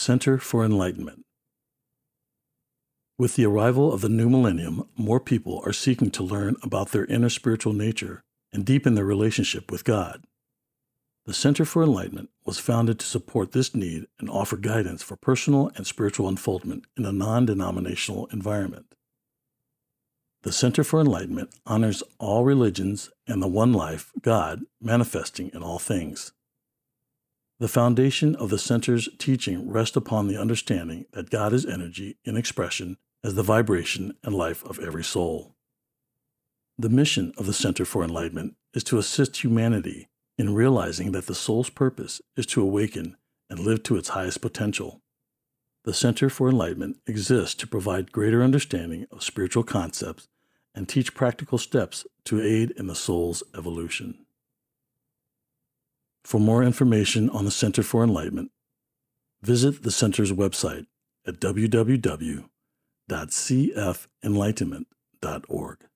Center for Enlightenment. With the arrival of the new millennium, more people are seeking to learn about their inner spiritual nature and deepen their relationship with God. The Center for Enlightenment was founded to support this need and offer guidance for personal and spiritual unfoldment in a non-denominational environment. The Center for Enlightenment honors all religions and the one life, God, manifesting in all things. The foundation of the Center's teaching rests upon the understanding that God is energy in expression as the vibration and life of every soul. The mission of the Center for Enlightenment is to assist humanity in realizing that the soul's purpose is to awaken and live to its highest potential. The Center for Enlightenment exists to provide greater understanding of spiritual concepts and teach practical steps to aid in the soul's evolution. For more information on the Center for Enlightenment, visit the Center's website at www.cfenlightenment.org.